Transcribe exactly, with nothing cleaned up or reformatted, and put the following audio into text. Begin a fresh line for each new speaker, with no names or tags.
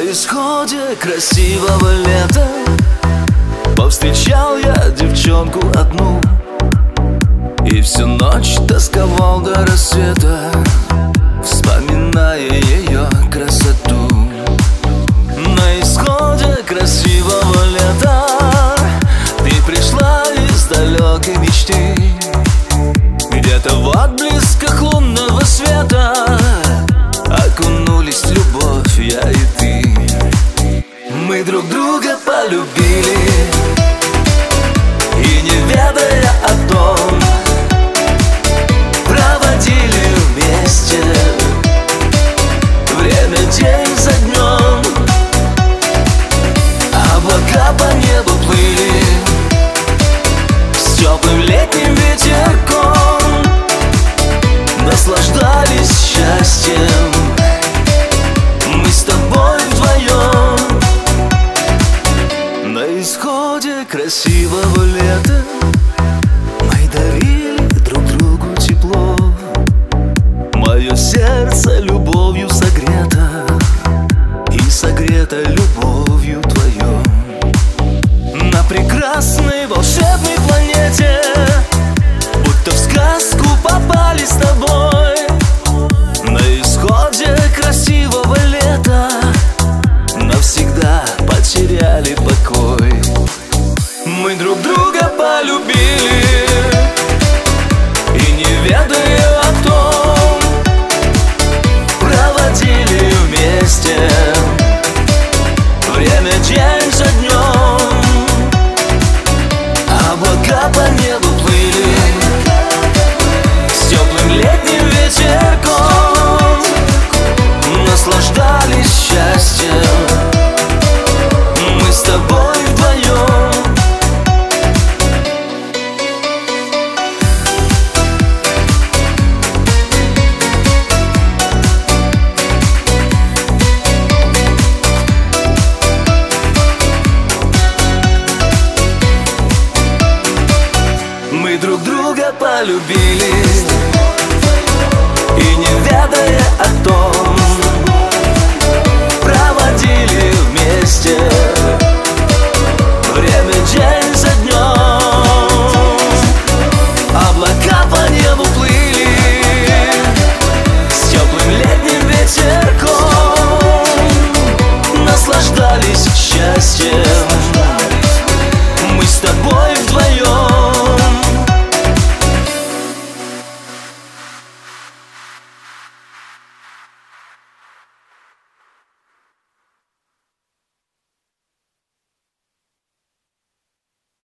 исходе красивого лета повстречал я девчонку одну и всю ночь тосковал до рассвета, вспоминая ее красоту. На исходе красивого лета ты пришла из далекой мечты, где-то в отблесках лунного света окунулись в любовь я и ты. Мы друг друга полюбили и, не ведая о том, проводили вместе время день за днем. Облака по небу плыли с теплым летним ветерком, наслаждались счастьем мы с тобой вдвоем. На исходе красивого лета мы дарили друг другу тепло, мое сердце любовью согрето и согрето любовью твоей. На прекрасной волшебной планете будто в сказку попали с тобой. На исходе красивого лета навсегда потеряли покой. Мы друг друга полюбили и, не ведая о том, проводили вместе время день за днем. Облака по небу плыли с теплым летним ветерком, наслаждались счастьем мы с тобой вдвоем. Мы друг друга полюбили